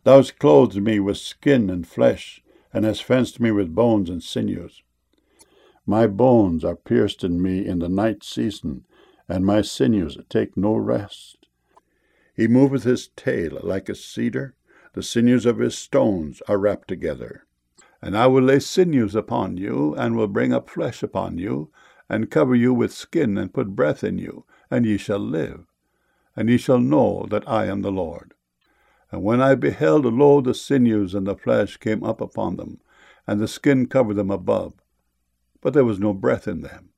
Thou hast clothed me with skin and flesh, and hast fenced me with bones and sinews. My bones are pierced in me in the night season, and my sinews take no rest. He moveth his tail like a cedar, the sinews of his stones are wrapped together. And I will lay sinews upon you, and will bring up flesh upon you, and cover you with skin, and put breath in you, and ye shall live. And ye shall know that I am the Lord. And when I beheld, lo, the sinews and the flesh came up upon them, and the skin covered them above, but there was no breath in them.